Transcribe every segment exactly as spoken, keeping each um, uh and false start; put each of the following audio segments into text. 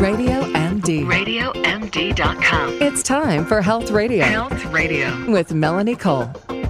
Radio M D. radio m d dot com. It's time for Health Radio. Health Radio. With Melanie Cole.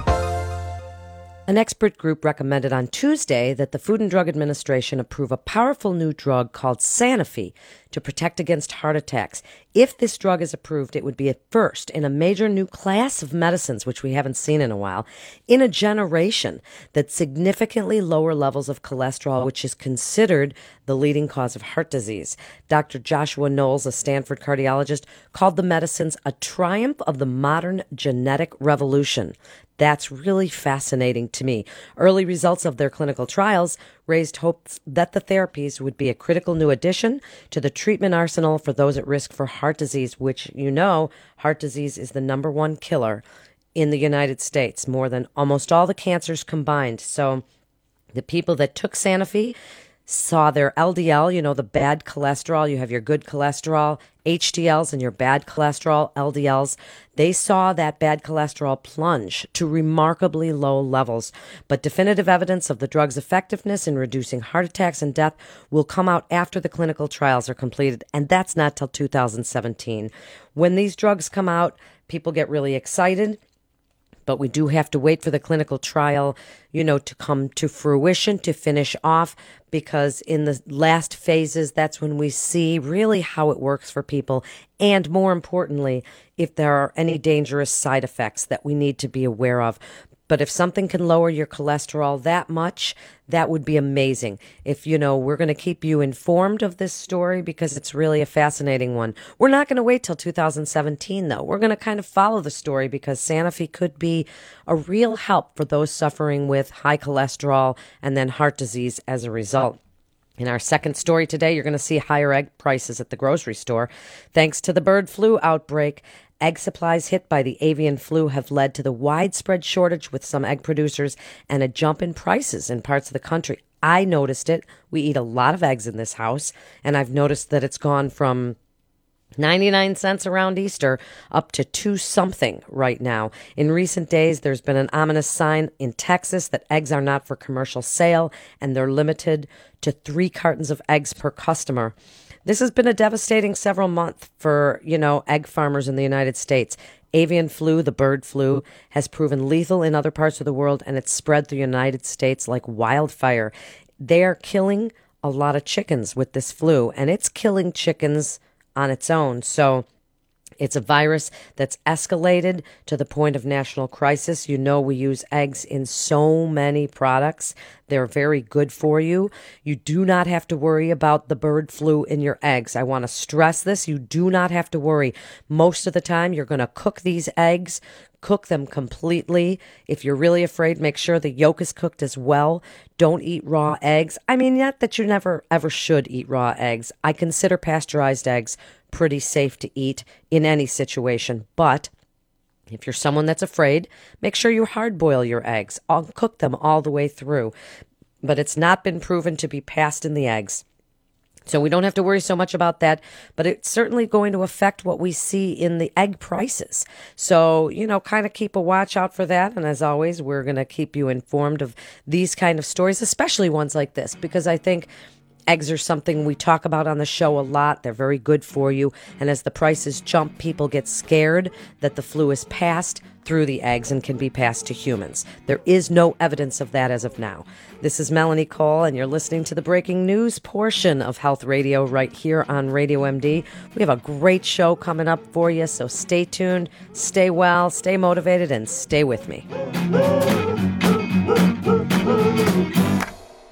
An expert group recommended on Tuesday that the Food and Drug Administration approve a powerful new drug called Sanofi to protect against heart attacks. If this drug is approved, it would be a first in a major new class of medicines, which we haven't seen in a while, in a generation, that significantly lower levels of cholesterol, which is considered the leading cause of heart disease. Doctor Joshua Knowles, a Stanford cardiologist, called the medicines a triumph of the modern genetic revolution. That's really fascinating to me. Early results of their clinical trials raised hopes that the therapies would be a critical new addition to the treatment arsenal for those at risk for heart disease, which, you know, heart disease is the number one killer in the United States, more than almost all the cancers combined. So the people that took Sanofi saw their L D L, you know, the bad cholesterol. You have your good cholesterol, H D Ls, and your bad cholesterol, L D Ls. They saw that bad cholesterol plunge to remarkably low levels. But definitive evidence of the drug's effectiveness in reducing heart attacks and death will come out after the clinical trials are completed, and that's not till two thousand seventeen. When these drugs come out, people get really excited. But we do have to wait for the clinical trial, you know, to come to fruition, to finish off, because in the last phases, that's when we see really how it works for people. And more importantly, if there are any dangerous side effects that we need to be aware of. But if something can lower your cholesterol that much, that would be amazing. If, you know, we're going to keep you informed of this story because it's really a fascinating one. We're not going to wait till two thousand seventeen, though. We're going to kind of follow the story because Sanofi could be a real help for those suffering with high cholesterol and then heart disease as a result. In our second story today, you're going to see higher egg prices at the grocery store. Thanks to the bird flu outbreak, egg supplies hit by the avian flu have led to the widespread shortage with some egg producers and a jump in prices in parts of the country. I noticed it. We eat a lot of eggs in this house, and I've noticed that it's gone from ninety-nine cents around Easter up to two something right now. In recent days, there's been an ominous sign in Texas that eggs are not for commercial sale, and they're limited to three cartons of eggs per customer. This has been a devastating several months for, you know, egg farmers in the United States. Avian flu, the bird flu, has proven lethal in other parts of the world, and it's spread through the United States like wildfire. They are killing a lot of chickens with this flu, and it's killing chickens on its own. So it's a virus that's escalated to the point of national crisis. You know, we use eggs in so many products. They're very good for you. You do not have to worry about the bird flu in your eggs. I want to stress this. You do not have to worry. Most of the time, you're going to cook these eggs, cook them completely. If you're really afraid, make sure the yolk is cooked as well. Don't eat raw eggs. I mean, not that you never, ever should eat raw eggs. I consider pasteurized eggs pretty safe to eat in any situation. But if you're someone that's afraid, make sure you hard boil your eggs. I'll cook them all the way through. But it's not been proven to be passed in the eggs. So we don't have to worry so much about that, but it's certainly going to affect what we see in the egg prices. So, you know, kind of keep a watch out for that. And as always, we're going to keep you informed of these kind of stories, especially ones like this, because I think eggs are something we talk about on the show a lot. They're very good for you. And as the prices jump, people get scared that the flu is passed through the eggs and can be passed to humans. There is no evidence of that as of now. This is Melanie Cole, and you're listening to the breaking news portion of Health Radio right here on Radio M D. We have a great show coming up for you, so stay tuned, stay well, stay motivated, and stay with me.